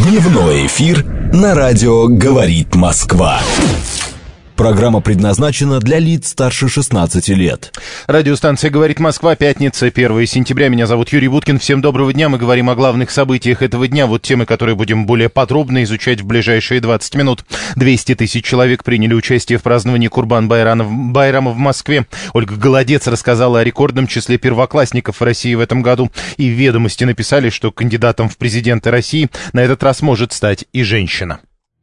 Дневной эфир на радио «Говорит Москва». Программа предназначена для лиц старше 16 лет. Радиостанция «Говорит Москва», пятница, 1 сентября. Меня зовут Юрий Буткин. Всем доброго дня. Мы говорим о главных событиях этого дня. Вот темы, которые будем более подробно изучать в ближайшие 20 минут. 200 тысяч человек приняли участие в праздновании Курбан-Байрама в Москве. Ольга Голодец рассказала о рекордном числе первоклассников в России в этом году. И в «Ведомости» написали, что кандидатом в президенты России на этот раз может стать и женщина.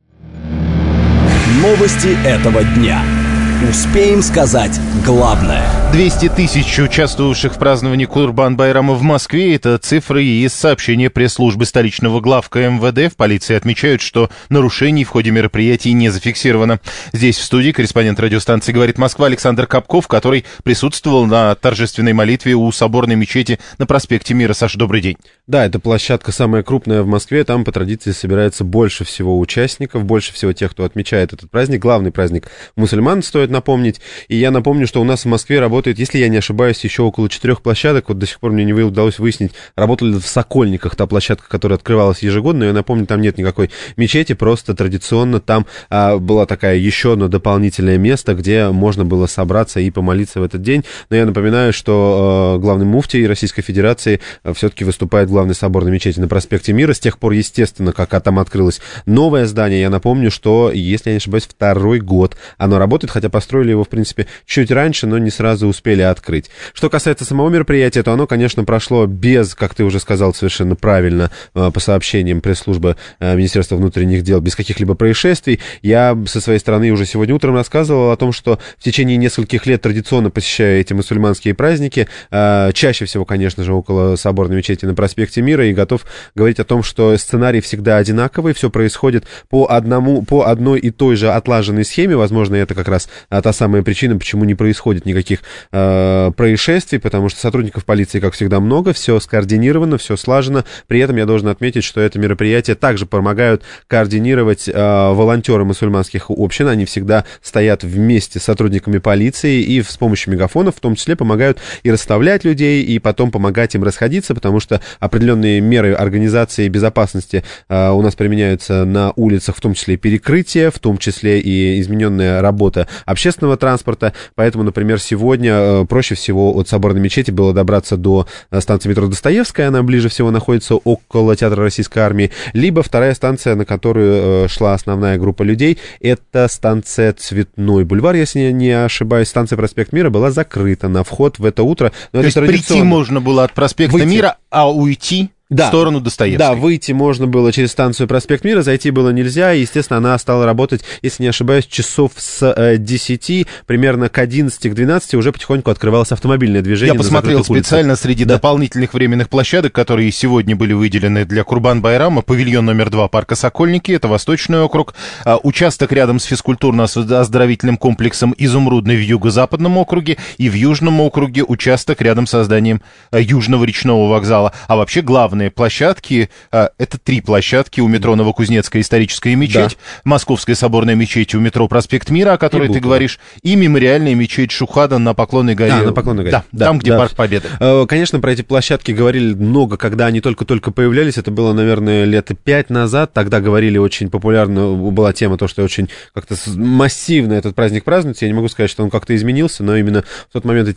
Новости этого дня. Успеем сказать главное. 200 тысяч участвовавших в праздновании Курбан-Байрама в Москве. Это цифры из сообщения пресс-службы столичного главка МВД. В полиции отмечают, что нарушений в ходе мероприятий не зафиксировано. Здесь в студии корреспондент радиостанции «Говорит Москва» Александр Капков, который присутствовал на торжественной молитве у соборной мечети на проспекте Мира. Саша, добрый день. Да, эта площадка самая крупная в Москве. Там по традиции собирается больше всего участников, больше всего тех, кто отмечает этот праздник. Главный праздник мусульман, стоит напомнить. И я напомню, что у нас в Москве работает, если я не ошибаюсь, еще около 4 площадок. Вот до сих пор мне не удалось выяснить, работали в Сокольниках та площадка, которая открывалась ежегодно. Я напомню, там нет никакой мечети, просто традиционно там была такая еще одно дополнительное место, где можно было собраться и помолиться в этот день. Но я напоминаю, что главный муфтий Российской Федерации все-таки выступает в главной соборной мечети на проспекте Мира. С тех пор, естественно, как там открылось новое здание, я напомню, что, если я не ошибаюсь, 2-й год оно работает, хотя построили его, в принципе, чуть раньше, но не сразу успели открыть. Что касается самого мероприятия, то оно, конечно, прошло без, как ты уже сказал совершенно правильно, по сообщениям пресс-службы Министерства внутренних дел, без каких-либо происшествий. Я со своей стороны уже сегодня утром рассказывал о том, что в течение нескольких лет традиционно посещаю эти мусульманские праздники, чаще всего, конечно же, около соборной мечети на проспекте Мира, и готов говорить о том, что сценарий всегда одинаковый, все происходит по одной и той же отлаженной схеме. Возможно, это как раз та самая причина, почему не происходит никаких происшествий, потому что сотрудников полиции, как всегда, много, все скоординировано, все слажено. При этом я должен отметить, что это мероприятие также помогают координировать волонтеры мусульманских общин. Они всегда стоят вместе с сотрудниками полиции и с помощью мегафонов в том числе помогают и расставлять людей, и потом помогать им расходиться, потому что определенные меры организации безопасности у нас применяются на улицах, в том числе и перекрытие, в том числе и измененная работа общественного транспорта. Поэтому, например, сегодня проще всего от соборной мечети было добраться до станции метро Достоевская, она ближе всего находится около Театра Российской Армии, либо вторая станция, на которую шла основная группа людей, это станция Цветной бульвар, если я не ошибаюсь. Станция проспект Мира была закрыта на вход в это утро. То есть прийти можно было от проспекта Мира, а уйти в сторону Достоевской. Да, выйти можно было через станцию проспект Мира, зайти было нельзя, и, естественно, она стала работать, если не ошибаюсь, часов с 10, примерно к 11, к 12 уже потихоньку открывалось автомобильное движение. Я посмотрел специально среди дополнительных временных площадок, которые сегодня были выделены для Курбан-Байрама. Павильон номер 2 парка Сокольники, это Восточный округ, участок рядом с физкультурно-оздоровительным комплексом Изумрудный в Юго-Западном округе, и в Южном округе участок рядом с зданием Южного речного вокзала. А вообще главное площадки, это 3 площадки: у метро Новокузнецкая историческая мечеть, Московская соборная мечеть у метро проспект Мира, о которой ты говоришь, и мемориальная мечеть Шухада на Поклонной горе. На Поклонной горе. Да, там, где Парк Победы. Конечно, про эти площадки говорили много, когда они только-только появлялись. Это было, наверное, лет 5 назад. Тогда говорили, очень популярна была тема, то, что очень как-то массивно этот праздник празднуется. Я не могу сказать, что он как-то изменился, но именно в тот момент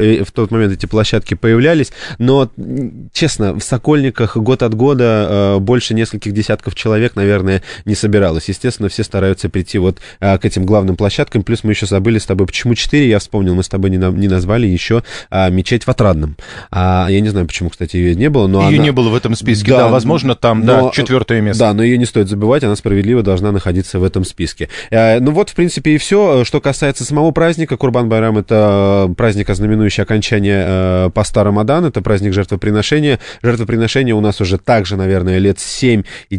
эти площадки появлялись. Но, честно, в Сокольниках год от года больше нескольких десятков человек, наверное, не собиралось. Естественно, все стараются прийти вот к этим главным площадкам. Плюс мы еще забыли с тобой, почему 4, я вспомнил, мы с тобой не назвали еще мечеть в Отрадном. Я не знаю, почему, кстати, ее не было. Но ее не было в этом списке, да, возможно, там, но, 4-е место. Да, но ее не стоит забывать, она справедливо должна находиться в этом списке. Ну вот, в принципе, и все. Что касается самого праздника, Курбан-Байрам — это праздник, ознаменующий окончание поста Рамадан, это праздник жертвоприношения. Жертвоприношение у нас уже также, наверное, лет 7 и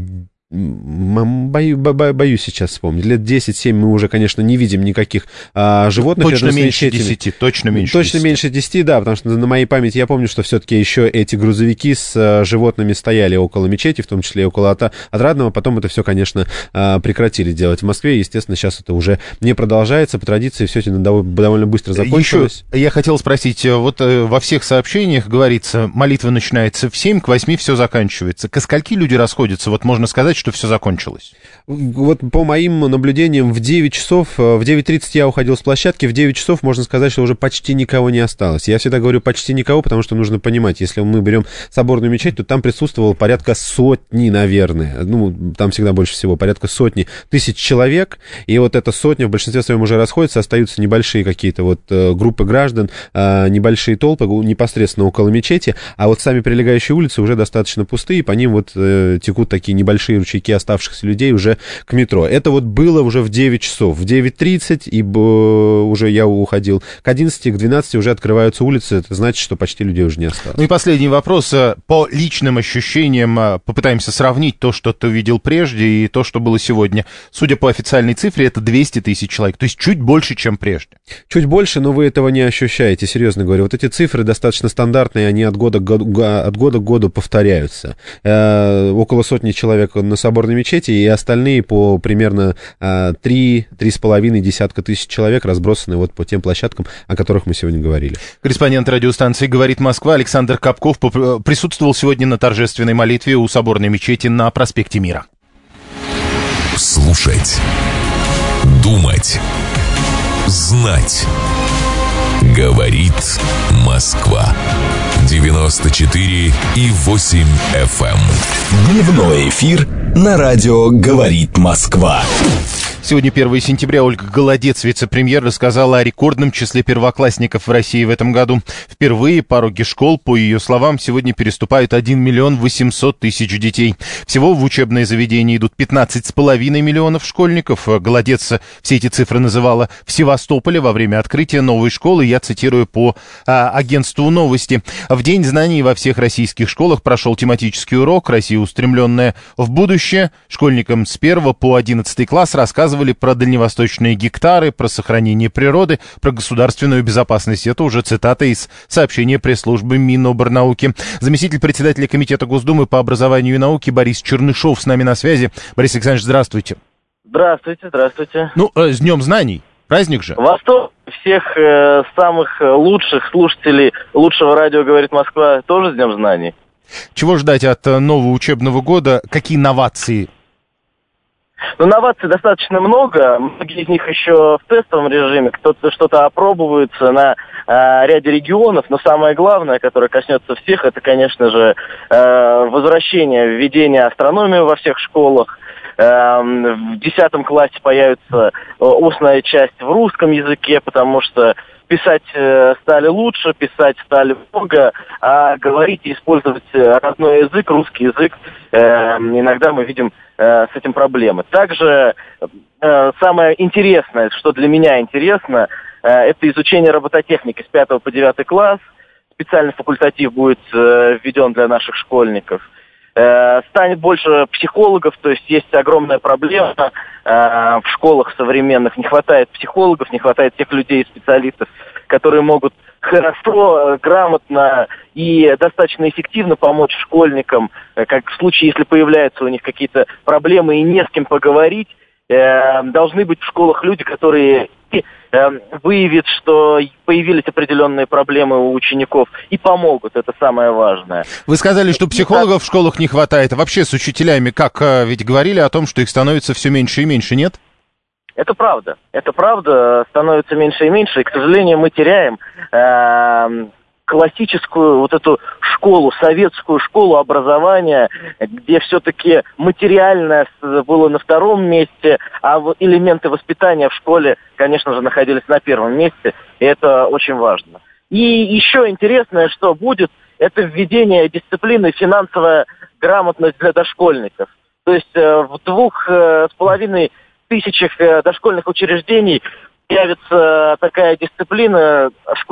Боюсь сейчас вспомнить. Лет 10-7 мы уже, конечно, не видим никаких животных. Точно меньше 10, точно меньше 10, да, потому что на моей памяти я помню, что все-таки еще эти грузовики с животными стояли около мечети, в том числе и около Отрадного. Потом это все, конечно, прекратили делать в Москве. Естественно, сейчас это уже не продолжается. По традиции все это довольно быстро закончилось. Еще я хотел спросить, вот во всех сообщениях говорится, молитва начинается в 7, к 8 все заканчивается. Ко скольки люди расходятся? Вот можно сказать, сказать, что все закончилось? Вот по моим наблюдениям, в 9 часов, в 9:30 я уходил с площадки, в 9 часов можно сказать, что уже почти никого не осталось. Я всегда говорю почти никого, потому что нужно понимать, если мы берем соборную мечеть, то там присутствовало порядка сотни, наверное, там всегда больше всего, порядка сотни тысяч человек, и вот эта сотня в большинстве своем уже расходится, остаются небольшие какие-то вот группы граждан, небольшие толпы непосредственно около мечети, а вот сами прилегающие улицы уже достаточно пустые, по ним вот текут такие небольшие ручейки оставшихся людей уже к метро. Это вот было уже в 9 часов. В 9:30 и уже я уходил. К 11, к 12 уже открываются улицы. Это значит, что почти людей уже не осталось. Ну и последний вопрос. По личным ощущениям попытаемся сравнить то, что ты видел прежде, и то, что было сегодня. Судя по официальной цифре, это 200 тысяч человек. То есть чуть больше, чем прежде. Чуть больше, но вы этого не ощущаете, серьезно говорю. Вот эти цифры достаточно стандартные, они от года к году повторяются. Около сотни человек на соборной мечети, и остальные по примерно 3-3,5 десятка тысяч человек разбросаны вот по тем площадкам, о которых мы сегодня говорили. Корреспондент радиостанции «Говорит Москва» Александр Капков присутствовал сегодня на торжественной молитве у соборной мечети на проспекте Мира. Слушать, думать, знать. Говорит Москва. 94,8 FM. Дневной эфир на радио «Говорит Москва». Сегодня 1 сентября. Ольга Голодец, вице-премьер, рассказала о рекордном числе первоклассников в России в этом году. Впервые пороги школ, по ее словам, сегодня переступают 1 800 000 детей. Всего в учебные заведения идут 15,5 миллионов школьников. Голодец все эти цифры называла в Севастополе во время открытия новой школы. Я цитирую по агентству «Новости». В День знаний во всех российских школах прошел тематический урок «Россия, устремленная в будущее». Школьникам с 1 по 11 класс рассказывали про дальневосточные гектары, про сохранение природы, про государственную безопасность. Это уже цитата из сообщения пресс-службы Минобрнауки. Заместитель председателя Комитета Госдумы по образованию и науке Борис Чернышов с нами на связи. Борис Александрович, здравствуйте. Здравствуйте, здравствуйте. Ну, с Днем знаний. Праздник же. Восторг всех самых лучших слушателей лучшего радио «Говорит Москва» тоже с Днем знаний. Чего ждать от нового учебного года? Какие новации? Ну, новаций достаточно много. Многие из них еще в тестовом режиме. Кто-то что-то опробуется на ряде регионов. Но самое главное, которое коснется всех, это, конечно же, возвращение введения астрономии во всех школах. В 10 классе появится устная часть в русском языке, потому что писать стали лучше, писать стали много, а говорить и использовать родной язык, русский язык, иногда мы видим с этим проблемы. Также самое интересное, что для меня интересно, это изучение робототехники с 5 по 9 класс. Специальный факультатив будет введен для наших школьников. Станет больше психологов, то есть есть огромная проблема в школах современных. Не хватает психологов, не хватает тех людей, специалистов, которые могут хорошо, грамотно и достаточно эффективно помочь школьникам, как в случае, если появляются у них какие-то проблемы и не с кем поговорить. Должны быть в школах люди, которые выявят, что появились определенные проблемы у учеников, и помогут. Это самое важное. Вы сказали, что психологов в школах не хватает. А вообще с учителями, как ведь говорили о том, что их становится все меньше и меньше, нет? Это правда. Это правда. Становится меньше и меньше. И, к сожалению, мы теряем классическую вот эту школу, советскую школу образования, где все-таки материальное было на втором месте, а элементы воспитания в школе, конечно же, находились на первом месте, и это очень важно. И еще интересное, что будет, это введение дисциплины финансовая грамотность для дошкольников. То есть в 2,5 тысячах дошкольных учреждений появится такая дисциплина,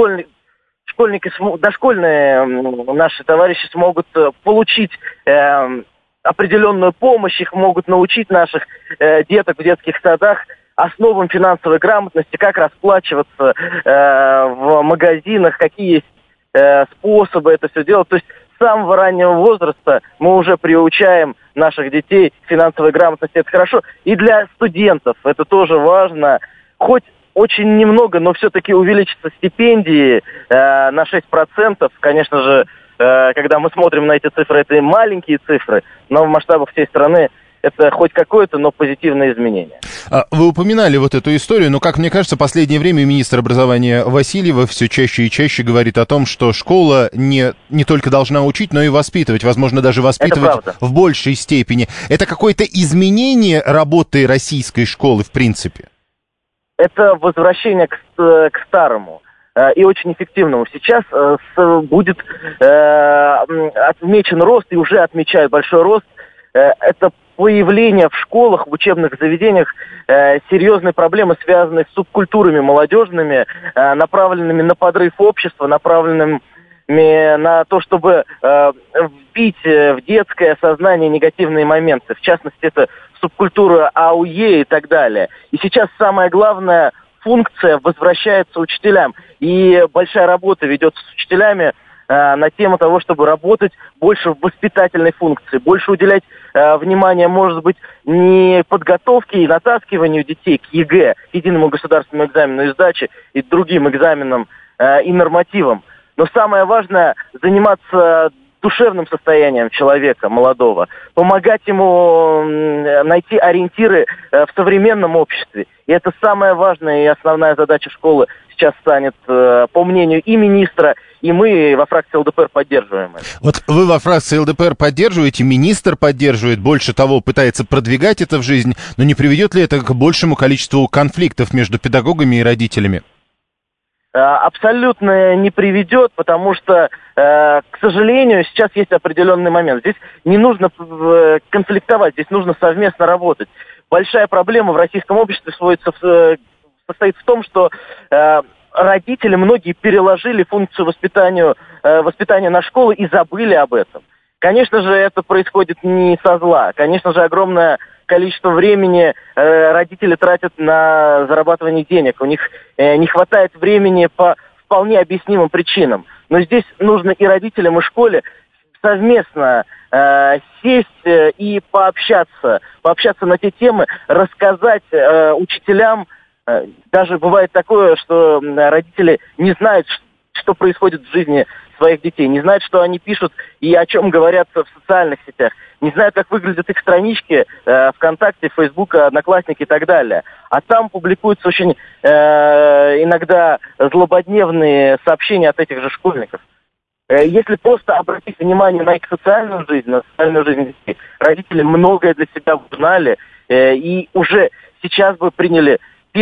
дошкольные наши товарищи смогут получить определенную помощь, их могут научить наших деток в детских садах основам финансовой грамотности, как расплачиваться в магазинах, какие есть способы это все делать. То есть с самого раннего возраста мы уже приучаем наших детей к финансовой грамотности. Это хорошо. И для студентов это тоже важно. Хоть очень немного, но все-таки увеличатся стипендии на 6%. Конечно же, когда мы смотрим на эти цифры, это маленькие цифры, но в масштабах всей страны это хоть какое-то, но позитивное изменение. Вы упоминали вот эту историю, но, как мне кажется, в последнее время министр образования Васильева все чаще и чаще говорит о том, что школа не только должна учить, но и воспитывать, возможно, даже воспитывать в большей степени. Это какое-то изменение работы российской школы, в принципе? Это возвращение к старому и очень эффективному. Сейчас будет отмечен рост, и уже отмечают большой рост. Это появление в школах, в учебных заведениях серьезной проблемы, связанной с субкультурами молодежными, направленными на подрыв общества, направленными на то, чтобы вбить в детское сознание негативные моменты. В частности, это субкультура АУЕ и так далее. И сейчас самая главная функция возвращается учителям. И большая работа ведется с учителями на тему того, чтобы работать больше в воспитательной функции, больше уделять внимание, может быть, не подготовке и натаскиванию детей к ЕГЭ, к единому государственному экзамену и сдаче, и другим экзаменам и нормативам. Но самое важное – заниматься душевным состоянием человека молодого, помогать ему найти ориентиры в современном обществе. И это самая важная и основная задача школы сейчас станет, по мнению и министра, и мы во фракции ЛДПР поддерживаем это. Вот вы во фракции ЛДПР поддерживаете, министр поддерживает, больше того, пытается продвигать это в жизнь, но не приведет ли это к большему количеству конфликтов между педагогами и родителями? Абсолютно не приведет, потому что, к сожалению, сейчас есть определенный момент. Здесь не нужно конфликтовать, здесь нужно совместно работать. Большая проблема в российском обществе состоит в том, что родители, многие переложили функцию воспитания на школы и забыли об этом. Конечно же, это происходит не со зла. Конечно же, огромное количество времени родители тратят на зарабатывание денег. У них не хватает времени по вполне объяснимым причинам. Но здесь нужно и родителям, и школе совместно сесть и пообщаться на те темы, рассказать учителям. Даже бывает такое, что родители не знают, что происходит в жизни своих детей, не знают, что они пишут и о чем говорят в социальных сетях, не знают, как выглядят их странички ВКонтакте, Фейсбука, Одноклассники и так далее. А там публикуются очень иногда злободневные сообщения от этих же школьников. Если просто обратить внимание на их социальную жизнь, на социальную жизнь детей, родители многое для себя узнали и уже сейчас бы приняли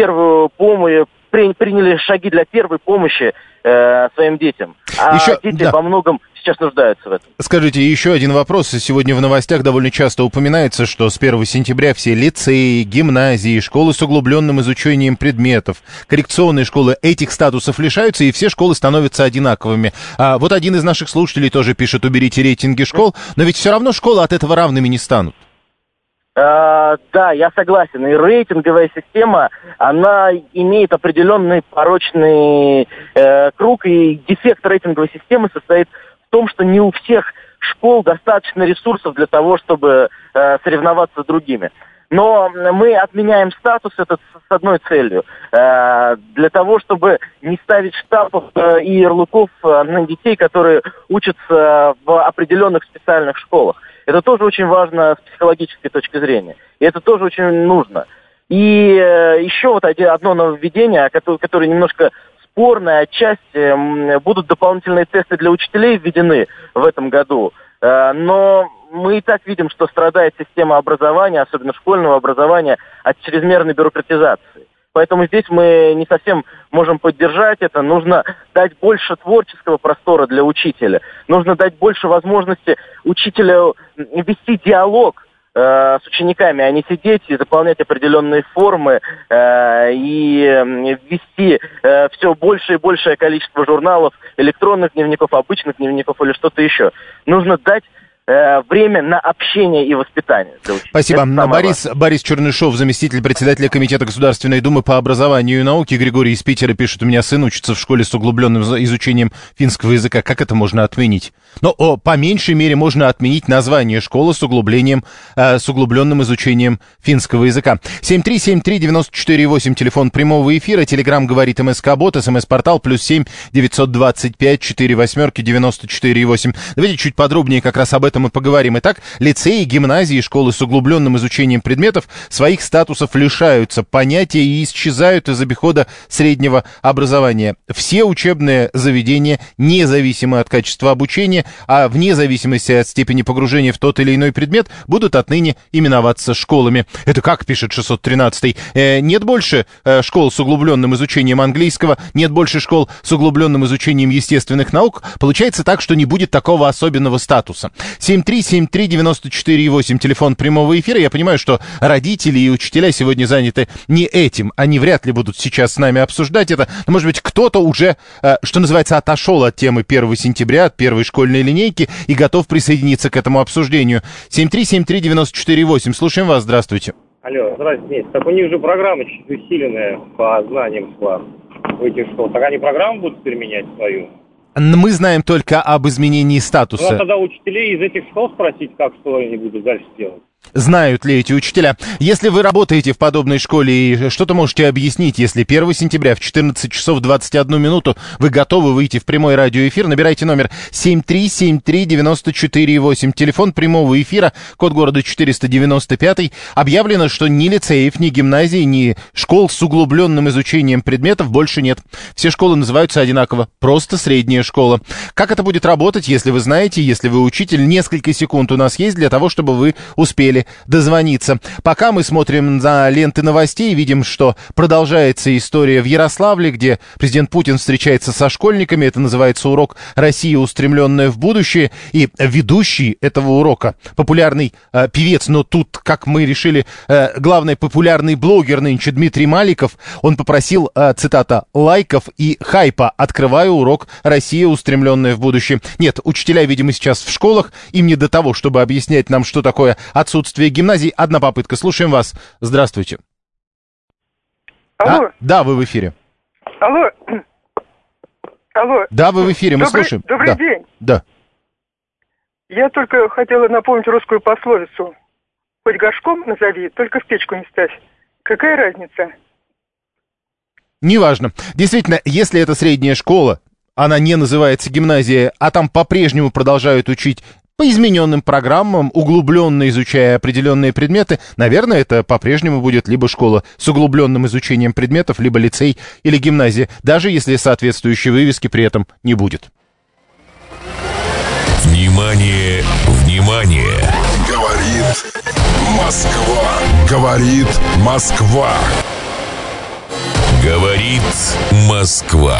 шаги для первой помощи своим детям. А дети во многом сейчас нуждаются в этом. Скажите, еще один вопрос. Сегодня в новостях довольно часто упоминается, что с 1 сентября все лицеи, гимназии, школы с углубленным изучением предметов, коррекционные школы этих статусов лишаются, и все школы становятся одинаковыми. Вот один из наших слушателей тоже пишет: уберите рейтинги школ, но ведь все равно школы от этого равными не станут. Да, я согласен. И рейтинговая система, она имеет определенный порочный круг, и дефект рейтинговой системы состоит в том, что не у всех школ достаточно ресурсов для того, чтобы соревноваться с другими. Но мы отменяем статус этот с одной целью. Для того, чтобы не ставить штампов и ярлыков на детей, которые учатся в определенных специальных школах. Это тоже очень важно с психологической точки зрения. И это тоже очень нужно. И еще вот одно нововведение, которое немножко спорное отчасти, будут дополнительные тесты для учителей введены в этом году. Но мы и так видим, что страдает система образования, особенно школьного образования, от чрезмерной бюрократизации. Поэтому здесь мы не совсем можем поддержать это. Нужно дать больше творческого простора для учителя. Нужно дать больше возможности учителю вести диалог с учениками, а не сидеть и заполнять определенные формы и вести все большее и большее количество журналов, электронных дневников, обычных дневников или что-то еще. Нужно дать время на общение и воспитание. Спасибо. Борис Чернышов, заместитель председателя Комитета Государственной Думы по образованию и науке. Григорий из Питера пишет: у меня сын учится в школе с углубленным изучением финского языка. Как это можно отменить? Но по меньшей мере можно отменить название школы с углубленным изучением финского языка. 7373948, телефон прямого эфира, телеграмм говорит МСК-бот, СМС-портал +7 925 48 94 8. Давайте чуть подробнее как раз об этом и поговорим. Итак, лицеи, гимназии, школы с углубленным изучением предметов своих статусов лишаются, понятия и исчезают из обихода среднего образования. Все учебные заведения, независимо от качества обучения, а вне зависимости от степени погружения в тот или иной предмет, будут отныне именоваться школами. Это как, пишет 613-й? Нет больше школ с углубленным изучением английского, нет больше школ с углубленным изучением естественных наук. Получается так, что не будет такого особенного статуса. 7373948, телефон прямого эфира. Я понимаю, что родители и учителя сегодня заняты не этим. Они вряд ли будут сейчас с нами обсуждать это. Но, может быть, кто-то уже, что называется, отошел от темы 1 сентября, от первой школьной линейки и готов присоединиться к этому обсуждению. 7373948. Слушаем вас. Здравствуйте. Алло, здравствуйте. Так у них же программа чуть усиленная по знаниям класс в этих школах. Так они программу будут применять свою? Мы знаем только об изменении статуса. Ну, а тогда учителей из этих школ спросить, как что они будут дальше делать. Знают ли эти учителя? Если вы работаете в подобной школе и что-то можете объяснить, если 1 сентября в 14 часов 21 минуту вы готовы выйти в прямой радиоэфир, набирайте номер 7373948, телефон прямого эфира, код города 495. Объявлено, что ни лицеев, ни гимназий, ни школ с углубленным изучением предметов больше нет. Все школы называются одинаково, просто средняя школа. Как это будет работать, если вы знаете, если вы учитель? Несколько секунд у нас есть для того, чтобы вы успели дозвониться. Пока мы смотрим на ленты новостей, видим, что продолжается история в Ярославле, где президент Путин встречается со школьниками. Это называется урок «Россия, устремленная в будущее». И ведущий этого урока, популярный певец, но тут, как мы решили, главный популярный блогер нынче Дмитрий Маликов, он попросил, цитата, лайков и хайпа, открывая урок «Россия, устремленная в будущее». Нет, учителя, видимо, сейчас в школах, им не до того, чтобы объяснять нам, что такое отсутствие гимназий. Одна попытка. Слушаем вас. Здравствуйте. Алло. Да, вы в эфире. Алло. Алло. Да, вы в эфире, мы слушаем. Добрый день. Да. Я только хотела напомнить русскую пословицу. Хоть горшком назови, только в печку не ставь. Какая разница? Неважно. Действительно, если это средняя школа, она не называется гимназия, а там по-прежнему продолжают учить по измененным программам, углубленно изучая определенные предметы, наверное, это по-прежнему будет либо школа с углубленным изучением предметов, либо лицей или гимназия, даже если соответствующей вывески при этом не будет. Внимание, внимание! Говорит Москва. Говорит Москва. Говорит Москва.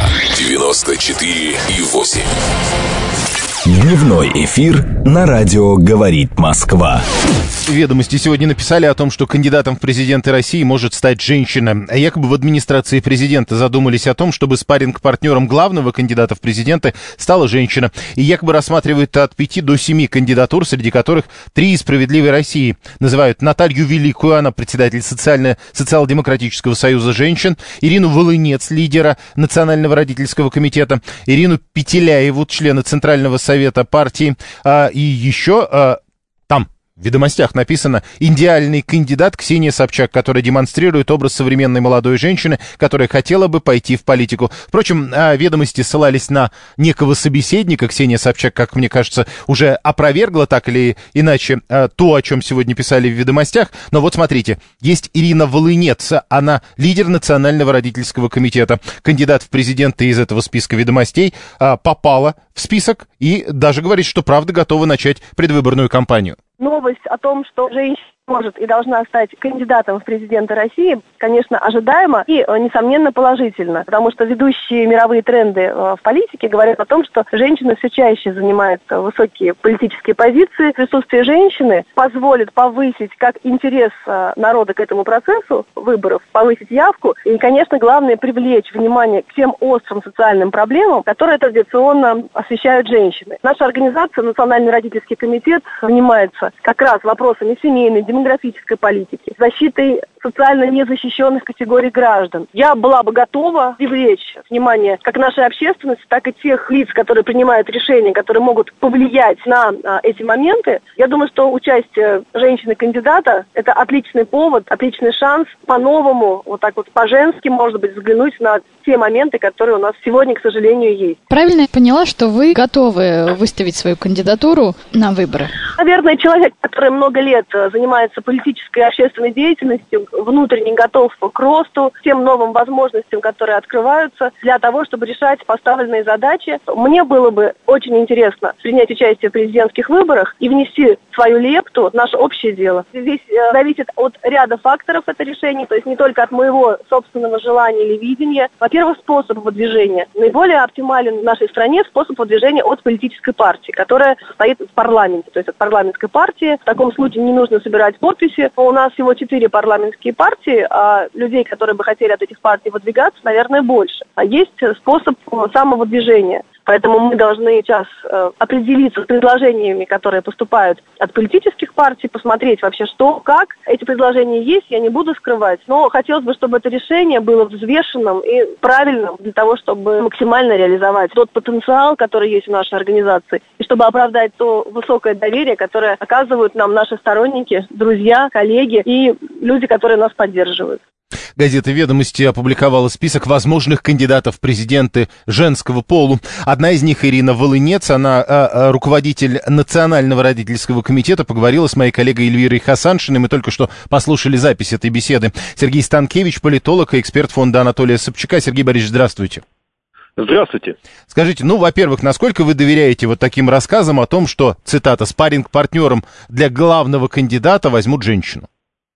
94,8. Дневной эфир на радио «Говорит Москва». Ведомости сегодня написали о том, что кандидатом в президенты России может стать женщина. Якобы в администрации президента задумались о том, чтобы спарринг-партнером главного кандидата в президенты стала женщина. И якобы рассматривают от 5 до 7 кандидатур, среди которых 3 из «Справедливой России». Называют Наталью Великую, она председатель Социал-демократического союза женщин, Ирину Волынец, лидера Национального родительского комитета, Ирину Петеляеву, члена Центрального совета партии, и еще там в ведомостях написано «идеальный кандидат» Ксения Собчак, которая демонстрирует образ современной молодой женщины, которая хотела бы пойти в политику. Впрочем, ведомости ссылались на некого собеседника. Ксения Собчак, как мне кажется, уже опровергла так или иначе то, о чем сегодня писали в ведомостях. Но вот смотрите, есть Ирина Волынец, она лидер Национального родительского комитета, кандидат в президенты из этого списка ведомостей, попала в список и даже говорит, что правда готова начать предвыборную кампанию. Новость о том, что женщина может и должна стать кандидатом в президенты России, конечно, ожидаемо и, несомненно, положительно, потому что ведущие мировые тренды в политике говорят о том, что женщины все чаще занимают высокие политические позиции. Присутствие женщины позволит повысить как интерес народа к этому процессу выборов, повысить явку и, конечно, главное, привлечь внимание к тем острым социальным проблемам, которые традиционно освещают женщины. Наша организация, Национальный родительский комитет, занимается как раз вопросами семейной, демографической политики, защитой социально незащищенных категорий граждан. Я была бы готова привлечь внимание как нашей общественности, так и тех лиц, которые принимают решения, которые могут повлиять на эти моменты. Я думаю, что участие женщины-кандидата – это отличный повод, отличный шанс по-новому, вот так вот по-женски, может быть, взглянуть на те моменты, которые у нас сегодня, к сожалению, есть. Правильно я поняла, что вы готовы выставить свою кандидатуру на выборы? Наверное, человек, который много лет занимается политической и общественной деятельностью, внутренне готов к росту, тем новым возможностям, которые открываются для того, чтобы решать поставленные задачи. Мне было бы очень интересно принять участие в президентских выборах и внести свою лепту в наше общее дело. Здесь зависит от ряда факторов это решение, то есть не только от моего собственного желания или видения. Во-первых, способ выдвижения. Наиболее оптимален в нашей стране способ выдвижения от политической партии, которая состоит в парламенте, то есть от парламентской партии. В таком случае не нужно собирать подписи. У нас всего 4 парламентские партии, а людей, которые бы хотели от этих партий выдвигаться, наверное, больше. А есть способ самовыдвижения. Поэтому мы должны сейчас определиться с предложениями, которые поступают от политических партий, посмотреть вообще, что, как. Эти предложения есть, я не буду скрывать, но хотелось бы, чтобы это решение было взвешенным и правильным для того, чтобы максимально реализовать тот потенциал, который есть в нашей организации, и чтобы оправдать то высокое доверие, которое оказывают нам наши сторонники, друзья, коллеги и люди, которые нас поддерживают. Газета «Ведомости» опубликовала список возможных кандидатов в президенты женского полу. Одна из них, Ирина Волынец, она руководитель Национального родительского комитета, поговорила с моей коллегой Эльвирой Хасаншиной. Мы только что послушали запись этой беседы. Сергей Станкевич, политолог и эксперт фонда Анатолия Собчака. Сергей Борисович, здравствуйте. Здравствуйте. Скажите, во-первых, насколько вы доверяете вот таким рассказам о том, что, цитата, «спарринг-партнером для главного кандидата возьмут женщину»?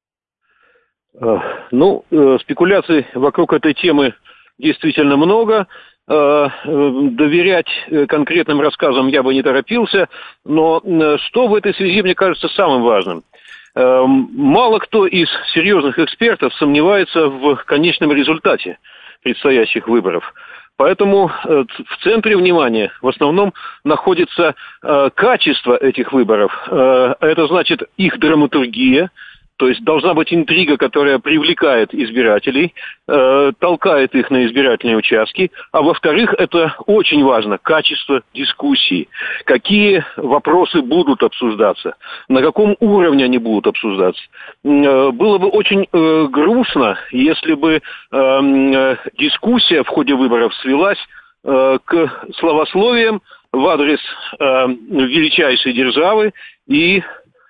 Спекуляций вокруг этой темы действительно много. Доверять конкретным рассказам я бы не торопился. Но что в этой связи, мне кажется, самым важным? Мало кто из серьезных экспертов сомневается в конечном результате предстоящих выборов. Поэтому в центре внимания в основном находится качество этих выборов. Это значит их драматургия. То есть должна быть интрига, которая привлекает избирателей, толкает их на избирательные участки. А во-вторых, это очень важно, качество дискуссии. Какие вопросы будут обсуждаться, на каком уровне они будут обсуждаться. Было бы очень грустно, если бы дискуссия в ходе выборов свелась к словословиям в адрес величайшей державы и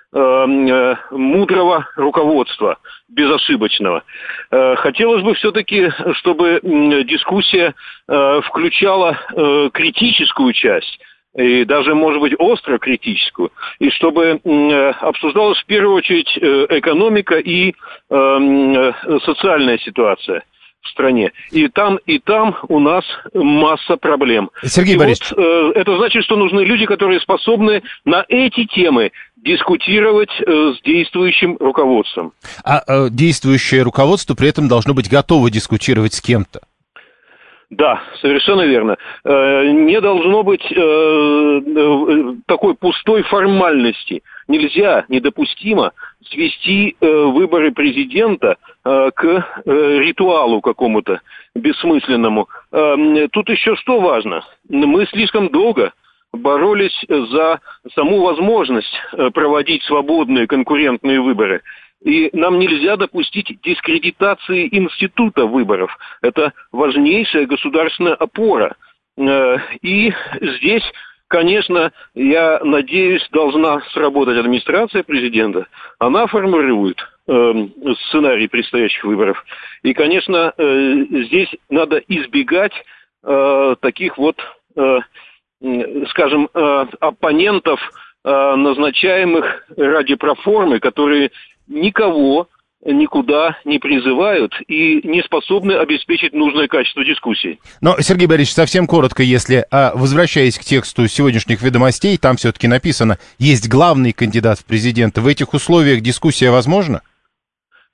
мудрого руководства, безошибочного. Хотелось бы все-таки, чтобы дискуссия включала критическую часть, и даже, может быть, остро критическую, и чтобы обсуждалась в первую очередь экономика и социальная ситуация в стране. И там у нас масса проблем. Сергей Борисович. Это значит, что нужны люди, которые способны на эти темы дискутировать с действующим руководством. А действующее руководство при этом должно быть готово дискутировать с кем-то. Да, совершенно верно. Не должно быть такой пустой формальности. Нельзя, недопустимо свести выборы президента к ритуалу какому-то бессмысленному. Тут еще что важно? Мы слишком долго боролись за саму возможность проводить свободные конкурентные выборы. И нам нельзя допустить дискредитации института выборов. Это важнейшая государственная опора. И здесь, конечно, я надеюсь, должна сработать администрация президента. Она формирует сценарий предстоящих выборов. И, конечно, здесь надо избегать таких вот, скажем, оппонентов, назначаемых ради проформы, которые никого никуда не призывают и не способны обеспечить нужное качество дискуссии. Но, Сергей Борисович, совсем коротко, если, возвращаясь к тексту сегодняшних «Ведомостей», там все-таки написано, есть главный кандидат в президенты. В этих условиях дискуссия возможна?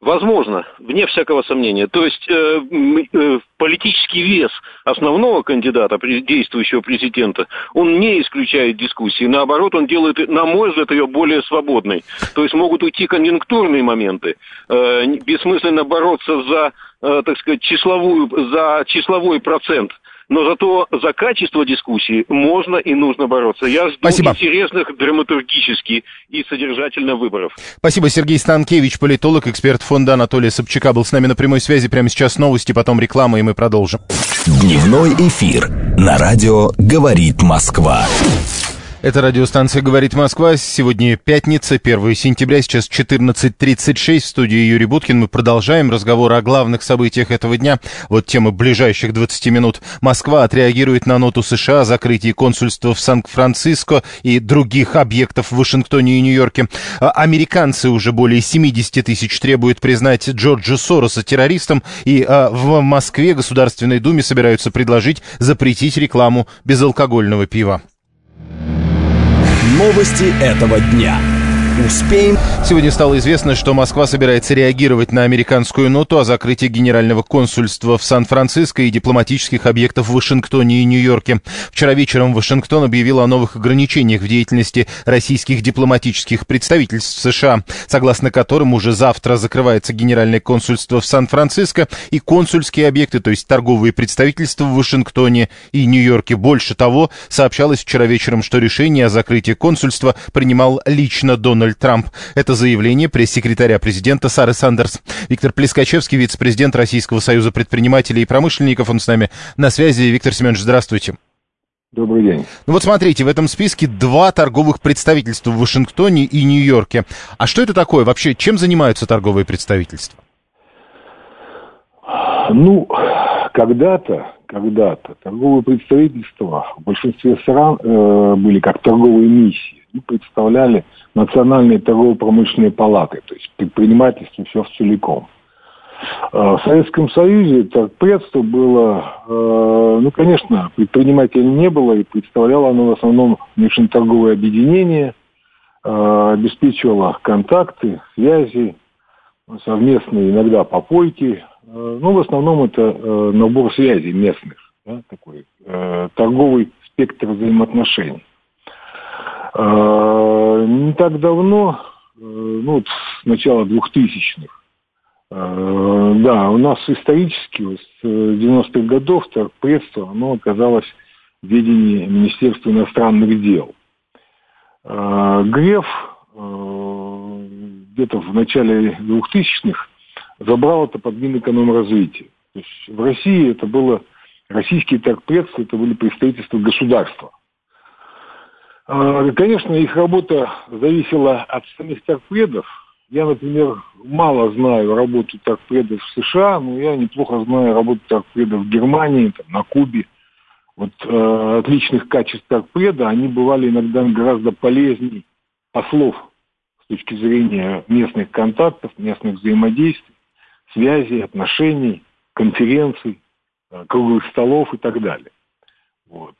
Возможно, вне всякого сомнения. То есть политический вес основного кандидата, действующего президента, он не исключает дискуссии. Наоборот, он делает, на мой взгляд, ее более свободной. То есть могут уйти конъюнктурные моменты. Бессмысленно бороться за, так сказать, числовой процент. Но зато за качество дискуссии можно и нужно бороться. Я жду интересных драматургически и содержательно выборов. Спасибо. Сергей Станкевич, политолог, эксперт фонда Анатолия Собчака, был с нами на прямой связи. Прямо сейчас новости, потом реклама, и мы продолжим. Дневной эфир на радио «Говорит Москва». Это радиостанция «Говорит Москва». Сегодня пятница, 1 сентября, сейчас 14:36. В студии Юрий Буткин. Мы продолжаем разговор о главных событиях этого дня. Вот тема ближайших 20 минут. Москва отреагирует на ноту США о закрытии консульства в Сан-Франциско и других объектов в Вашингтоне и Нью-Йорке. Американцы уже более 70 тысяч требуют признать Джорджа Сороса террористом. И в Москве Государственной Думе собираются предложить запретить рекламу безалкогольного пива. Новости этого дня. Успеем. Сегодня стало известно, что Москва собирается реагировать на американскую ноту о закрытии генерального консульства в Сан-Франциско и дипломатических объектов в Вашингтоне и Нью-Йорке. Вчера вечером Вашингтон объявил о новых ограничениях в деятельности российских дипломатических представительств в США, согласно которым уже завтра закрывается генеральное консульство в Сан-Франциско и консульские объекты, то есть торговые представительства в Вашингтоне и Нью-Йорке. Больше того, сообщалось вчера вечером, что решение о закрытии консульства принимал лично Дональд Трамп. Это заявление пресс-секретаря президента Сары Сандерс. Виктор Плескачевский, вице-президент Российского союза предпринимателей и промышленников. Он с нами на связи. Виктор Семенович, здравствуйте. Добрый день. Ну вот смотрите, в этом списке 2 торговых представительства в Вашингтоне и Нью-Йорке. А что это такое вообще? Чем занимаются торговые представительства? Ну, когда-то торговые представительства в большинстве стран были как торговые миссии и представляли национальные торгово-промышленные палаты, то есть предпринимательство все целиком. В Советском Союзе торгпредство было, конечно, предпринимателей не было, и представляло оно в основном внешнеторговое объединение, обеспечивало контакты, связи, совместные иногда попойки. В основном это набор связей местных, такой торговый спектр взаимоотношений. Не так давно, с начала 2000-х, у нас исторически, с 90-х годов, торгпредство, оно оказалось в ведении Министерства иностранных дел. Греф где-то в начале 2000-х забрал это под Минэкономразвития. То есть в России это было, российские торгпредства, это были представительства государства. Конечно, их работа зависела от самих торгпредов. Я, например, мало знаю работу торгпредов в США, но я неплохо знаю работу торгпредов в Германии, на Кубе. Вот отличных качеств торгпреда, они бывали иногда гораздо полезнее послов с точки зрения местных контактов, местных взаимодействий, связей, отношений, конференций, круглых столов и так далее. Вот.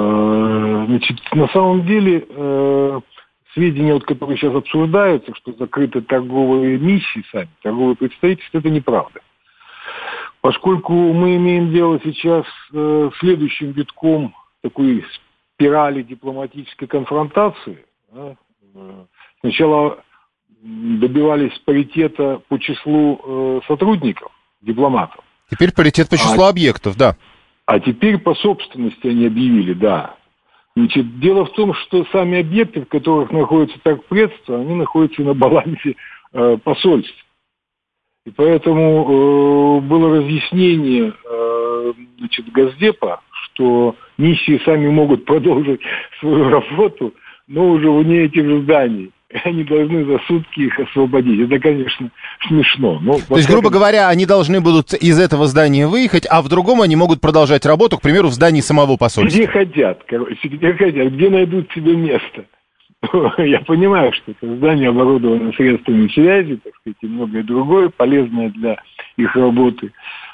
На самом деле, сведения, которые сейчас обсуждаются, что закрыты торговые миссии сами, торговые представительства, это неправда. Поскольку мы имеем дело сейчас с следующим витком такой спирали дипломатической конфронтации, сначала добивались паритета по числу сотрудников, дипломатов. Теперь паритет по числу объектов, да. А теперь по собственности они объявили, да. Дело в том, что сами объекты, в которых находится торгпредство, они находятся на балансе посольств. И поэтому было разъяснение Госдепа, что миссии сами могут продолжить свою работу, но уже вне этих зданий. Они должны за сутки их освободить. Это, конечно, смешно. То есть, грубо говоря, они должны будут из этого здания выехать, а в другом они могут продолжать работу, к примеру, в здании самого посольства. Где хотят, где найдут себе место. Я понимаю, что это здание оборудовано средствами связи, так сказать, и многое другое, полезное для их работы.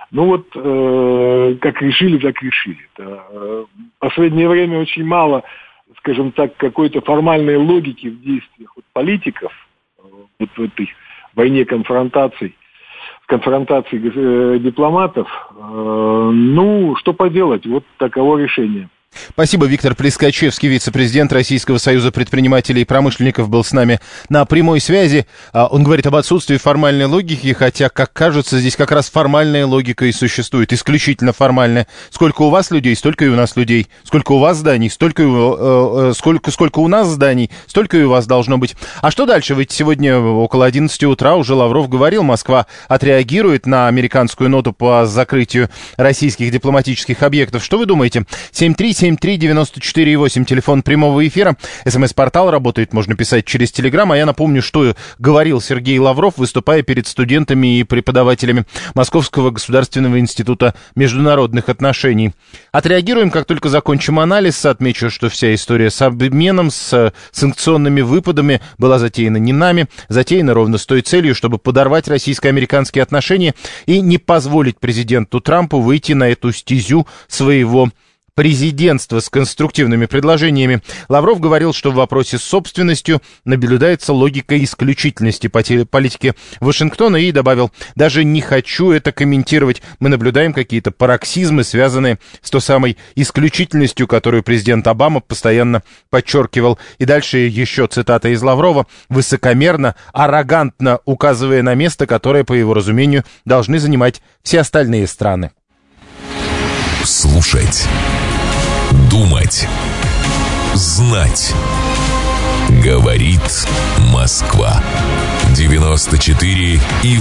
Как решили, так решили. В последнее время очень мало, скажем так, какой-то формальной логики в действиях политиков в этой войне конфронтаций конфронтации дипломатов. Ну, что поделать, вот таково решение. Спасибо. Виктор Плескачевский, вице-президент Российского союза предпринимателей и промышленников, был с нами на прямой связи. Он говорит об отсутствии формальной логики, хотя, как кажется, здесь как раз формальная логика и существует, исключительно формальная. Сколько у вас людей, столько и у нас людей. Сколько у вас зданий, сколько у нас зданий, столько и у вас должно быть. А что дальше? Ведь сегодня около 11 утра уже Лавров говорил, Москва отреагирует на американскую ноту по закрытию российских дипломатических объектов. Что вы думаете? 7373948, телефон прямого эфира. СМС-портал работает, можно писать через Телеграм. А я напомню, что говорил Сергей Лавров, выступая перед студентами и преподавателями Московского государственного института международных отношений. Отреагируем, как только закончим анализ. Отмечу, что вся история с обменом, с санкционными выпадами была затеяна не нами, затеяна ровно с той целью, чтобы подорвать российско-американские отношения и не позволить президенту Трампу выйти на эту стезю своего президентства с конструктивными предложениями. Лавров говорил, что в вопросе с собственностью наблюдается логика исключительности политики Вашингтона, и добавил: даже не хочу это комментировать, мы наблюдаем какие-то пароксизмы, связанные с той самой исключительностью, которую президент Обама постоянно подчеркивал. И дальше еще цитата из Лаврова: высокомерно, аррогантно указывая на место, которое, по его разумению, должны занимать все остальные страны. Слушать, думать, знать. Говорит Москва. 94,8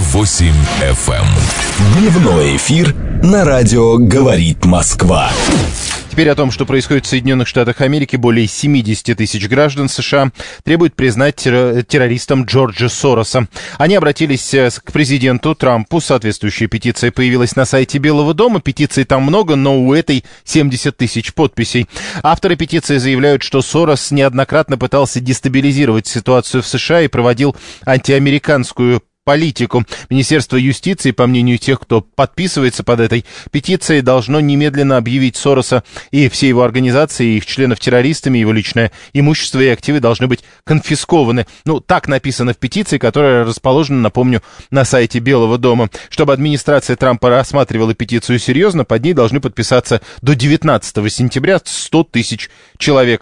FM. Дневной эфир на радио «Говорит Москва». Теперь о том, что происходит в Соединенных Штатах Америки. Более 70 тысяч граждан США требуют признать террористом Джорджа Сороса. Они обратились к президенту Трампу. Соответствующая петиция появилась на сайте Белого дома. Петиций там много, но у этой 70 тысяч подписей. Авторы петиции заявляют, что Сорос неоднократно пытался дестабилизировать ситуацию в США и проводил антиамериканскую политику. Министерство юстиции, по мнению тех, кто подписывается под этой петицией, должно немедленно объявить Сороса и все его организации, и их членов террористами, его личное имущество и активы должны быть конфискованы. Ну, так написано в петиции, которая расположена, напомню, на сайте Белого дома. Чтобы администрация Трампа рассматривала петицию серьезно, под ней должны подписаться до 19 сентября 100 тысяч человек.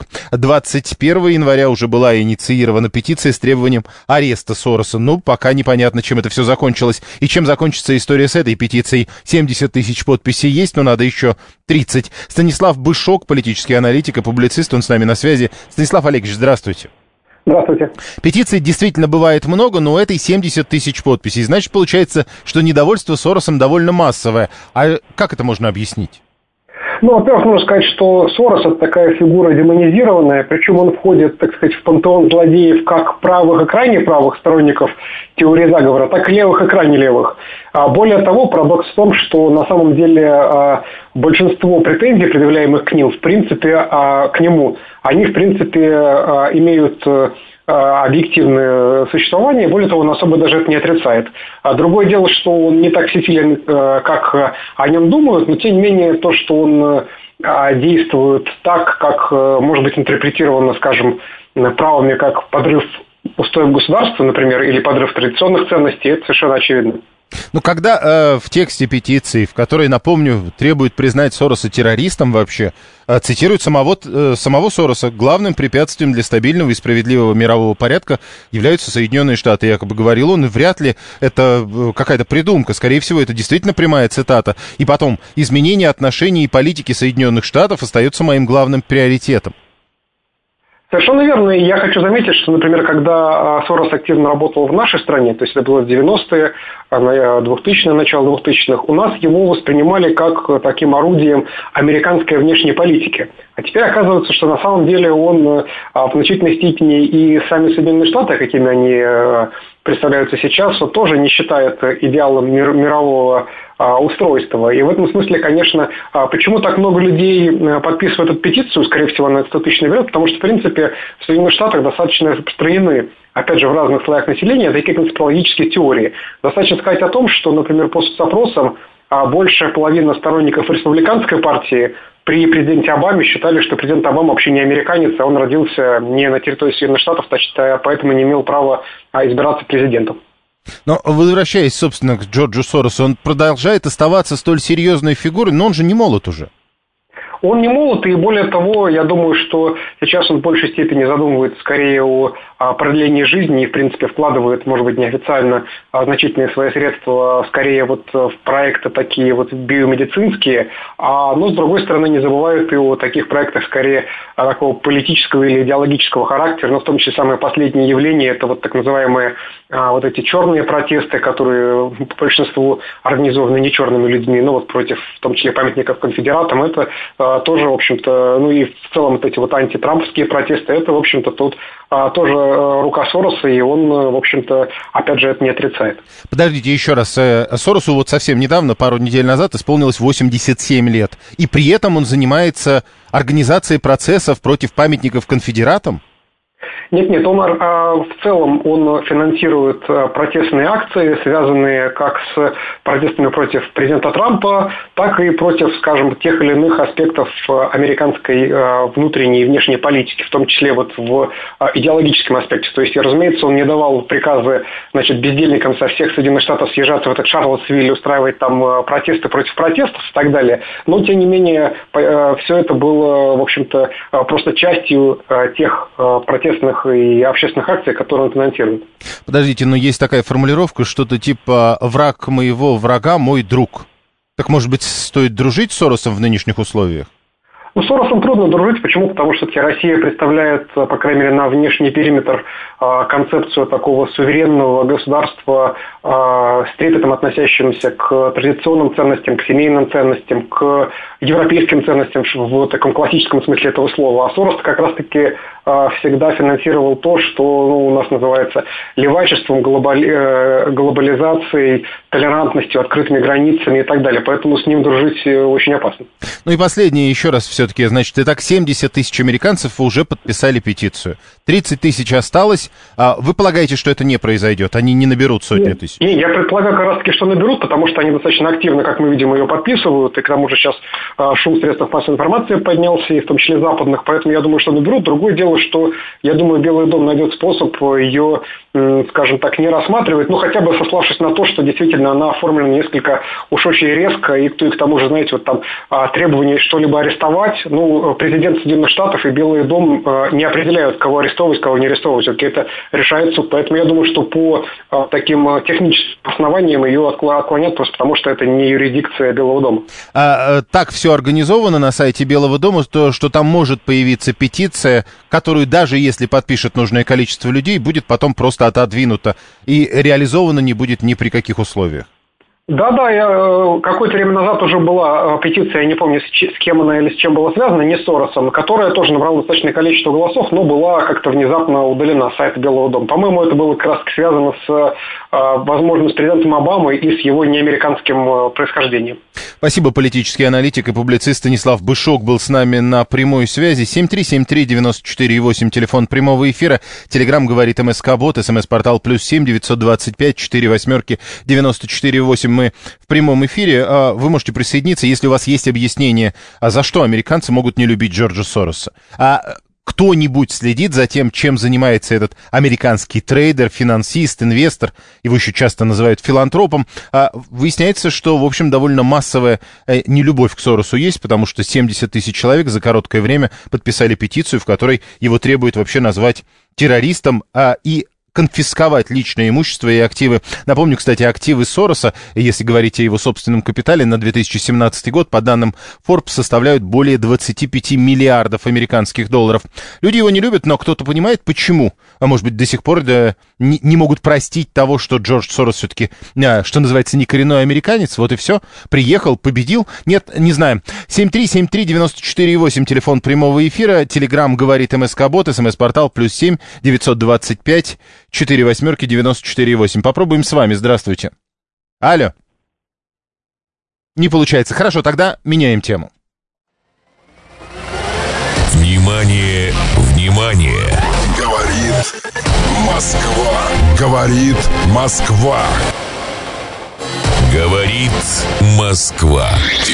21 января уже была инициирована петиция с требованием ареста Сороса. Ну, пока непонятно, чем это все закончилось и чем закончится история с этой петицией. 70 тысяч подписей есть, но надо еще 30. Станислав Бышок, политический аналитик и публицист, он с нами на связи. Станислав Олегович, здравствуйте. Здравствуйте. Петиций действительно бывает много, но у этой 70 тысяч подписей. Значит, получается, что недовольство Соросом довольно массовое. А как это можно объяснить? Ну, во-первых, нужно сказать, что Сорос – это такая фигура демонизированная, причем он входит, так сказать, в пантеон злодеев как правых и крайне правых сторонников теории заговора, так и левых и крайне левых. Более того, парадокс в том, что на самом деле большинство претензий, предъявляемых к ним, в принципе, к нему, они, в принципе, имеют объективное существование, более того, он особо даже это не отрицает. Другое дело, что он не так всесилен, как о нем думают, но тем не менее то, что он действует так, как может быть интерпретировано, скажем, правыми, как подрыв устоев государства, например, или подрыв традиционных ценностей, это совершенно очевидно. Ну, когда в тексте петиции, в которой, напомню, требует признать Сороса террористом вообще, цитируют самого Сороса: главным препятствием для стабильного и справедливого мирового порядка являются Соединенные Штаты, якобы говорил он, и вряд ли это какая-то придумка, скорее всего, это действительно прямая цитата. И потом: изменение отношений и политики Соединенных Штатов остается моим главным приоритетом. Совершенно верно. И я хочу заметить, что, например, когда Сорос активно работал в нашей стране, то есть это было в 90-е, 2000-е, начало 2000-х, у нас его воспринимали как таким орудием американской внешней политики. А теперь оказывается, что на самом деле он в значительной степени и сами Соединенные Штаты, какими они представляются сейчас, тоже не считает идеалом мирового устройства. И в этом смысле, конечно, почему так много людей подписывают эту петицию, скорее всего, на 100 тысяч наберет, потому что, в принципе, в Соединенных Штатах достаточно распространены, опять же, в разных слоях населения такие конспирологические теории. Достаточно сказать о том, что, например, по соцопросам большая половина сторонников республиканской партии при президенте Обаме считали, что президент Обама вообще не американец, а он родился не на территории Соединенных Штатов, значит, поэтому не имел права избираться президентом. Но возвращаясь, собственно, к Джорджу Соросу, он продолжает оставаться столь серьезной фигурой, но он же не молод уже. Он не молод, и более того, я думаю, что сейчас он в большей степени задумывается скорее о продлении жизни и, в принципе, вкладывает, может быть, неофициально значительные свои средства скорее вот в проекты такие вот биомедицинские, но, с другой стороны, не забывают и о таких проектах скорее такого политического или идеологического характера, но в том числе самое последнее явление, это вот так называемые вот эти черные протесты, которые по большинству организованы не черными людьми, но вот против, в том числе, памятников конфедератам, это тоже, в общем-то, ну и в целом вот эти вот антитрампские протесты, это, в общем-то, тут тоже рука Сороса, и он, в общем-то, опять же, это не отрицает. Подождите еще раз. Соросу вот совсем недавно, пару недель назад, исполнилось 87 лет. И при этом он занимается организацией процессов против памятников конфедератам? Нет, он в целом он финансирует протестные акции, связанные как с протестами против президента Трампа, так и против, скажем, тех или иных аспектов американской внутренней и внешней политики, в том числе вот в идеологическом аспекте. То есть, разумеется, он не давал приказы, бездельникам со всех Соединенных Штатов съезжаться в этот Шарлоттсвиль и устраивать там протесты против протестов и так далее. Но, тем не менее, все это было, в общем-то, просто частью тех протестных и общественных акций, которые он финансирует. Подождите, но есть такая формулировка, что-то типа «враг моего врага – мой друг». Так, может быть, стоит дружить с Соросом в нынешних условиях? Ну, с Соросом трудно дружить. Почему? Потому что Россия представляет, по крайней мере, на внешний периметр концепцию такого суверенного государства с трепетом относящимся к традиционным ценностям, к семейным ценностям, к европейским ценностям в таком классическом смысле этого слова. А Сорос как раз-таки всегда финансировал то, что у нас называется левачеством, глобализацией, толерантностью, открытыми границами и так далее. Поэтому с ним дружить очень опасно. Ну и последнее еще раз все-таки. Значит, итак, 70 тысяч американцев уже подписали петицию. 30 тысяч осталось. Вы полагаете, что это не произойдет? Они не наберут сотни тысяч? Нет, я предполагаю как раз-таки, что наберут, потому что они достаточно активно, как мы видим, ее подписывают. И к тому же сейчас шум в средствах массовой информации поднялся, и в том числе западных. Поэтому я думаю, что наберут. Другое дело, что, я думаю, Белый дом найдет способ ее, скажем так, не рассматривать, ну, хотя бы сославшись на то, что действительно она оформлена несколько уж очень резко, и к тому же, знаете, вот там требование что-либо арестовать, ну, президент Соединенных Штатов и Белый дом не определяют, кого арестовывать, кого не арестовывать, все-таки это решает суд. Поэтому я думаю, что по таким техническим основаниям ее отклонят, просто потому что это не юрисдикция Белого дома. Так все организовано на сайте Белого дома, что там может появиться петиция, которую даже если подпишет нужное количество людей, будет потом просто отодвинута и реализована не будет ни при каких условиях. Да, какое-то время назад уже была петиция, я не помню, с кем она или с чем была связана, не с Соросом, которая тоже набрала достаточное количество голосов, но была как-то внезапно удалена с сайта Белого дома. По-моему, это было как раз связано с, возможно, с президентом Обамой и с его неамериканским происхождением. Спасибо, политический аналитик и публицист Станислав Бышок был с нами на прямой связи. 7373948, телефон прямого эфира. Телеграм говорит МСК-бот, СМС-портал +7 925 48 94 8. Мы в прямом эфире. Вы можете присоединиться, если у вас есть объяснение, за что американцы могут не любить Джорджа Сороса. Кто-нибудь следит за тем, чем занимается этот американский трейдер, финансист, инвестор, его еще часто называют филантропом. Выясняется, что, в общем, довольно массовая нелюбовь к Соросу есть, потому что 70 тысяч человек за короткое время подписали петицию, в которой его требуют вообще назвать террористом и конфисковать личное имущество и активы. Напомню, кстати, активы Сороса, если говорить о его собственном капитале, на 2017 год, по данным Forbes, составляют более 25 миллиардов американских долларов. Люди его не любят, но кто-то понимает, почему. А может быть, до сих пор не могут простить того, что Джордж Сорос все-таки, что называется, не коренной американец. Вот и все. Приехал, победил. Нет, не знаем. 7373948, телефон прямого эфира. Телеграм говорит МСК-бот, СМС-портал +7 925 48 94 8. Попробуем с вами. Здравствуйте. Алло. Не получается. Хорошо, тогда меняем тему. Внимание, внимание. Говорит Москва. Говорит Москва. Говорит Москва.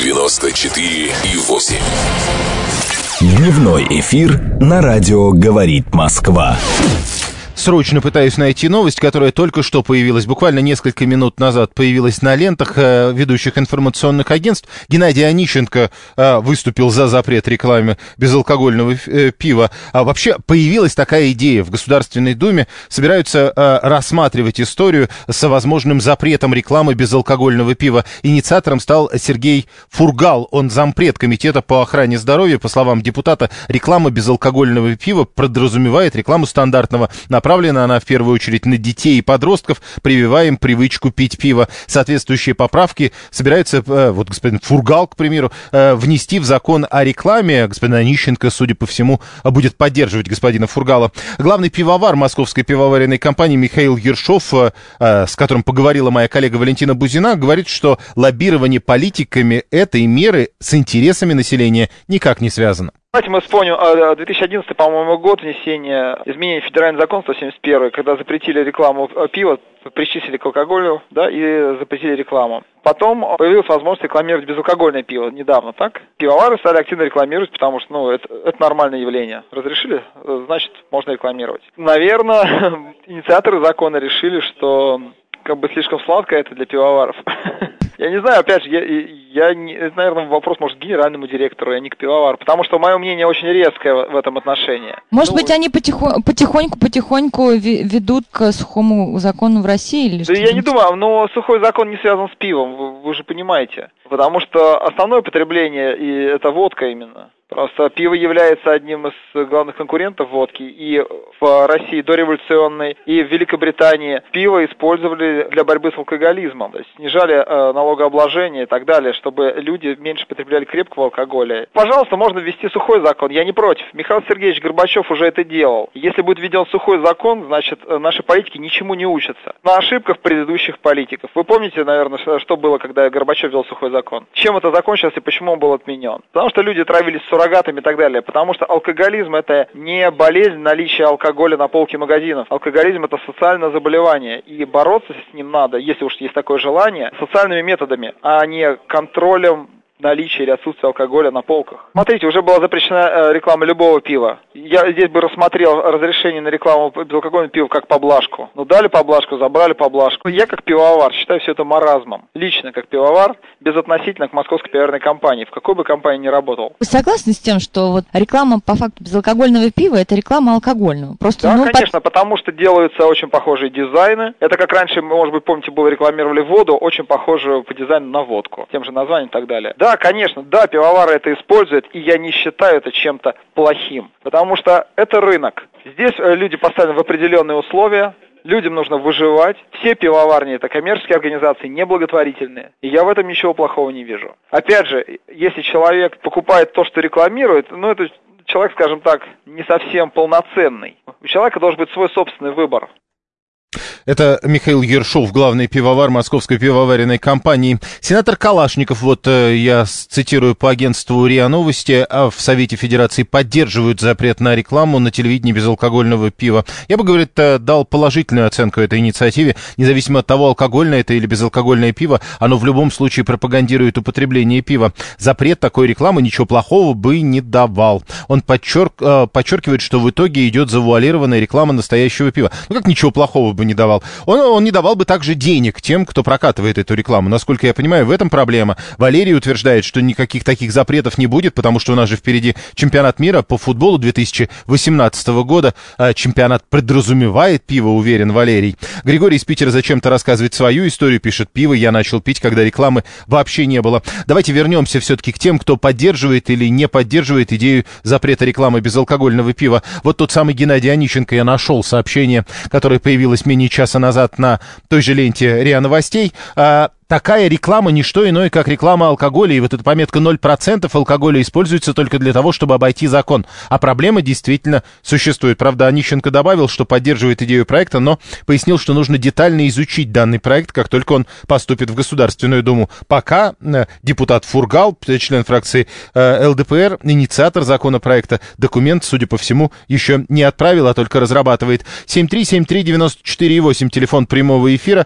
94,8. Дневной эфир на радио «Говорит Москва». срочно пытаюсь найти новость, которая только что появилась, буквально несколько минут назад появилась на лентах ведущих информационных агентств. Геннадий Онищенко выступил за запрет рекламы безалкогольного пива. А вообще появилась такая идея. В Государственной Думе собираются рассматривать историю с возможным запретом рекламы безалкогольного пива. Инициатором стал Сергей Фургал. Он зампред комитета по охране здоровья. По словам депутата, реклама безалкогольного пива подразумевает рекламу стандартного. Направлена она в первую очередь на детей и подростков, прививая им привычку пить пиво. Соответствующие поправки собирается, вот господин Фургал, к примеру, внести в закон о рекламе. Господин Онищенко, судя по всему, будет поддерживать господина Фургала. Главный пивовар московской пивоваренной компании Михаил Ершов, с которым поговорила моя коллега Валентина Бузина, говорит, что лоббирование политиками этой меры с интересами населения никак не связано. Давайте мы вспомним 2011, по-моему, год внесения изменений в федеральный закон 171, когда запретили рекламу пива, причислили к алкоголю, да, и запретили рекламу. Потом появилась возможность рекламировать безалкогольное пиво недавно, так? Пивовары стали активно рекламировать, потому что, это нормальное явление. Разрешили, значит, можно рекламировать. Наверное, инициаторы закона решили, что слишком сладко это для пивоваров. Я не знаю, опять же, это, наверное, вопрос, может, к генеральному директору, а не к пивовару, потому что мое мнение очень резкое в этом отношении. Может быть, они потихоньку ведут к сухому закону в России? Или да я не думаю, но сухой закон не связан с пивом, вы же понимаете. Потому что основное потребление, и это водка именно. Просто пиво является одним из главных конкурентов водки. И в России дореволюционной, и в Великобритании пиво использовали для борьбы с алкоголизмом. То есть снижали налогообложение и так далее, чтобы люди меньше потребляли крепкого алкоголя. Пожалуйста, можно ввести сухой закон, я не против. Михаил Сергеевич Горбачев уже это делал. Если будет введен сухой закон, значит, наши политики ничему не учатся. На ошибках предыдущих политиков. Вы помните, наверное, что было, когда Горбачев ввел сухой закон? Чем это закончилось и почему он был отменен? Потому что люди травились суррогатами и так далее. Потому что алкоголизм — это не болезнь наличия алкоголя на полке магазинов. Алкоголизм — это социальное заболевание. И бороться с ним надо, если уж есть такое желание, социальными методами, а не контролем наличие или отсутствие алкоголя на полках. Смотрите, уже была запрещена реклама любого пива. Я здесь бы рассмотрел разрешение на рекламу безалкогольного пива как поблажку. Ну, дали поблажку, забрали поблажку. Я как пивовар считаю все это маразмом. Лично как пивовар, безотносительно к московской пивоваренной компании, в какой бы компании ни работал. Вы согласны с тем, что вот реклама по факту безалкогольного пива — это реклама алкогольного? Просто, да, конечно, потому что делаются очень похожие дизайны. Это как раньше, может быть, помните, было рекламировали воду, очень похожую по дизайну на водку, тем же названием и так далее. Да, конечно, да, пивовары это используют, и я не считаю это чем-то плохим, потому что это рынок. Здесь люди поставлены в определенные условия, людям нужно выживать. Все пивоварни — это коммерческие организации, не благотворительные, и я в этом ничего плохого не вижу. Опять же, если человек покупает то, что рекламирует, это человек, скажем так, не совсем полноценный. У человека должен быть свой собственный выбор. Это Михаил Ершов, главный пивовар московской пивоваренной компании. Сенатор Калашников, я цитирую по агентству РИА Новости, в Совете Федерации поддерживают запрет на рекламу на телевидении безалкогольного пива. Я бы, говорит, дал положительную оценку этой инициативе. Независимо от того, алкогольное это или безалкогольное пиво, оно в любом случае пропагандирует употребление пива. Запрет такой рекламы ничего плохого бы не давал. Он подчеркивает, что в итоге идет завуалированная реклама настоящего пива. Как ничего плохого бы не давал? Он не давал бы также денег тем, кто прокатывает эту рекламу. Насколько я понимаю, в этом проблема. Валерий утверждает, что никаких таких запретов не будет, потому что у нас же впереди чемпионат мира по футболу 2018 года. Чемпионат подразумевает пиво, уверен Валерий. Григорий из Питера зачем-то рассказывает свою историю, пишет: пиво я начал пить, когда рекламы вообще не было. Давайте вернемся все-таки к тем, кто поддерживает или не поддерживает идею запрета рекламы безалкогольного пива. Вот тот самый Геннадий Онищенко, я нашел сообщение, которое появилось менее часа назад на той же ленте РИА Новостей. Такая реклама не что иное, как реклама алкоголя, и вот эта пометка 0% алкоголя используется только для того, чтобы обойти закон. А проблема действительно существует. Правда, Онищенко добавил, что поддерживает идею проекта, но пояснил, что нужно детально изучить данный проект, как только он поступит в Государственную Думу. Пока депутат Фургал, член фракции ЛДПР, инициатор законопроекта, документ, судя по всему, еще не отправил, а только разрабатывает. 7373948, телефон прямого эфира,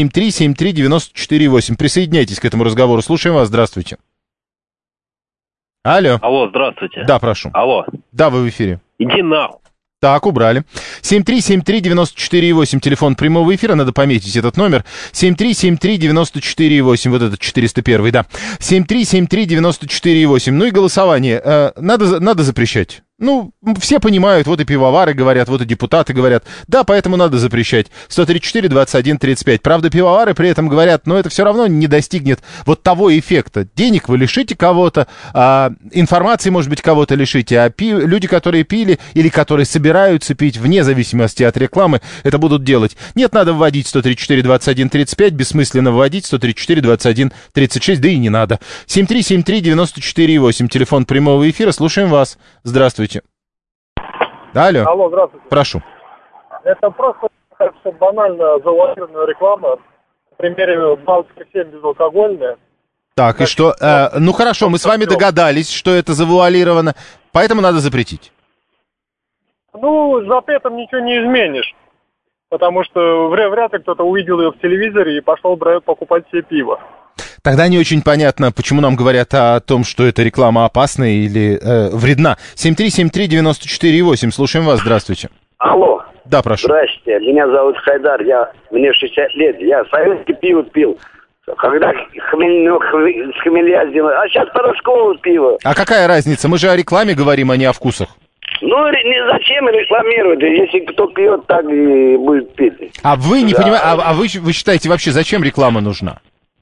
7373948. Присоединяйтесь к этому разговору. Слушаем вас. Здравствуйте. Алло. Алло, здравствуйте. Да, прошу. Алло. Да, вы в эфире. Иди нахуй. Так, убрали. 7373948, телефон прямого эфира, надо пометить этот номер. 7373948, вот этот 401, да. 7373948, ну и голосование. Надо запрещать. Ну, все понимают, вот и пивовары говорят, вот и депутаты говорят, да, поэтому надо запрещать. 134-21-35. Правда, пивовары при этом говорят, но это все равно не достигнет вот того эффекта. Денег вы лишите кого-то, информации, может быть, кого-то лишите, а люди, которые пили или которые собираются пить, вне зависимости от рекламы, это будут делать. Нет, надо вводить 134-21-35, бессмысленно вводить 134-21-36, да и не надо. 7373948, телефон прямого эфира, слушаем вас. Здравствуйте. Алло. Алло, здравствуйте. Прошу. Это просто, кажется, банально завуалированная реклама. На примере Балтика 7 безалкогольная. Так, и что? Ну хорошо, мы с вами догадались, что это завуалировано, поэтому надо запретить. Ну, запретом ничего не изменишь. Потому что вряд ли кто-то увидел ее в телевизоре и пошел покупать себе пиво. Тогда не очень понятно, почему нам говорят о том, что эта реклама опасна или вредна. 7373948, слушаем вас, здравствуйте. Алло. Да, прошу. Здравствуйте, меня зовут Хайдар, мне 60 лет, я советское пиво пил. Когда с хмелья сделали, а сейчас порошковое пиво. А какая разница? Мы же о рекламе говорим, а не о вкусах. Ну, зачем рекламировать, если кто пьет, так и будет пить. А вы не понимаете, а вы считаете вообще, зачем реклама нужна?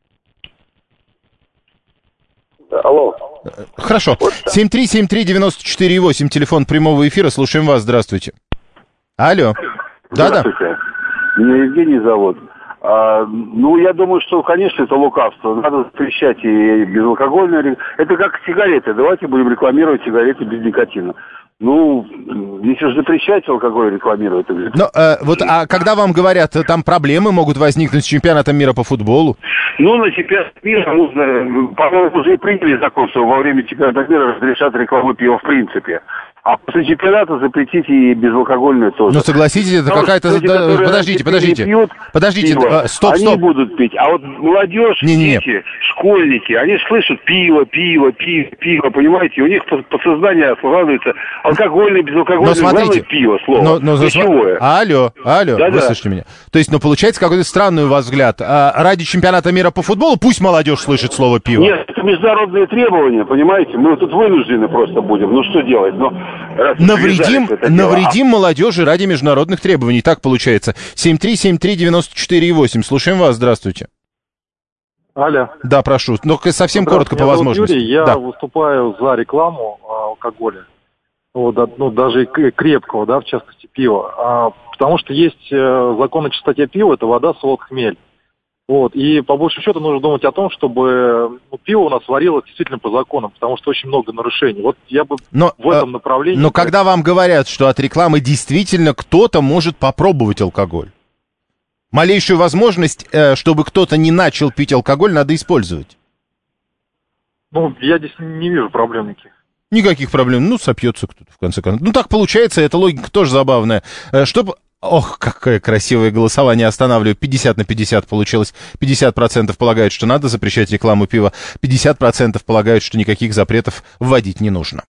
Алло. Хорошо. 7373948, телефон прямого эфира, слушаем вас, здравствуйте. Алло. Да-да. Меня Евгений зовут. Ну, я думаю, что, конечно, это лукавство. Надо запрещать и безалкогольные. Это как сигареты. Давайте будем рекламировать сигареты без никотина. Ну, если же запрещать алкоголь рекламировать... Но, а когда вам говорят, там проблемы могут возникнуть с чемпионатом мира по футболу? Ну, на чемпионат мира нужно... По-моему, уже и приняли закон, что во время чемпионата мира разрешат рекламу пива в принципе. А после чемпионата запретить и безалкогольную тоже. Ну, согласитесь, это какая-то... Подождите, стоп. Они будут пить. А вот молодежь, дети, школьники, они слышат пиво, понимаете? У них подсознание складывается алкогольное, безалкогольное, главное пиво, слово. Ключевое. Алло, вы слышите меня? То есть, получается какой-то странный у вас взгляд. Ради чемпионата мира по футболу пусть молодежь слышит слово пиво. Нет, это международные требования, понимаете? Мы тут вынуждены просто будем. Ну, что делать? Навредим молодежи ради международных требований. Так получается. 7373948. Слушаем вас. Здравствуйте. Алло. Да, прошу. Но совсем коротко по возможности. Юрий, я выступаю за рекламу алкоголя. Вот, ну, даже крепкого, да, в частности, пива. Потому что есть закон о чистоте пива, это вода, солод, хмель. Вот, и по большому счету нужно думать о том, чтобы пиво у нас варилось действительно по законам, потому что очень много нарушений. Вот я бы в этом направлении... Но когда вам говорят, что от рекламы действительно кто-то может попробовать алкоголь, малейшую возможность, чтобы кто-то не начал пить алкоголь, надо использовать. Ну, я здесь не вижу проблем никаких. Никаких проблем. Ну, сопьется кто-то, в конце концов. Ну, так получается, эта логика тоже забавная. Чтобы... Ох, какое красивое голосование, останавливаю. 50/50 получилось. 50% полагают, что надо запрещать рекламу пива. 50% полагают, что никаких запретов вводить не нужно.